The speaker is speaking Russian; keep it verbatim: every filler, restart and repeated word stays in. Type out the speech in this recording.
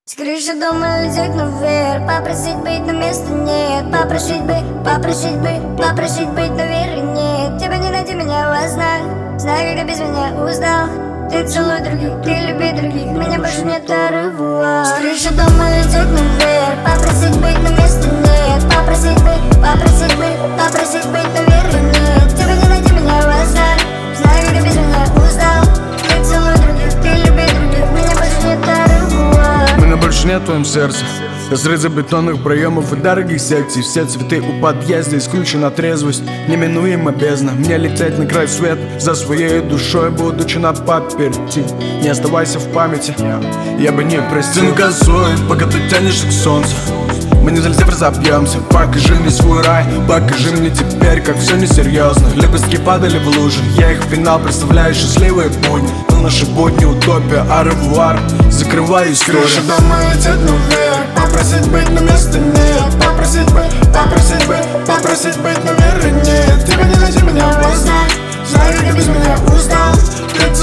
С крыши дома лететь наверх, попросить быть, но места нет. Попросить быть, попросить быть, попросить быть, но веры нет. Тебя не найти меня во снах, знаю, когда без меня устал. Ты целуй других, ты люби других, меня больше нет ревуар. С крыши дома лететь наверх, попросить быть, но места нет. Попросить быть, попросить быть, попросить быть, но веры нет. Тебя не найти меня во снах, знаю, когда без меня устал. Ты целуй других, ты люби других, меня больше нет ревуар. Меня больше нет в твоем сердце. Разрезы бетонных проемов и дорогих секций. Все цветы у подъезда, исключена трезвость. Неминуемо бездна. Мне лететь на край света за своей душой, будучи на паперти. Не оставайся в памяти, я бы не простил. Ты газуй, пока ты тянешься к солнцу. Мы не залезем, разобьемся. Покажи мне свой рай, покажи мне теперь, как все несерьезно. Лепестки падали в лужи, я их пинал, представляю счастливые будни. Но наши будни утопия, а ревуар, закрываю историю. Крыша дома летит наверх, попросить быть, но места нет. Попросить быть, попросить быть, попросить быть, но веры нет. Тебя не найти меня во снах, знаю, ты без меня устал. Ты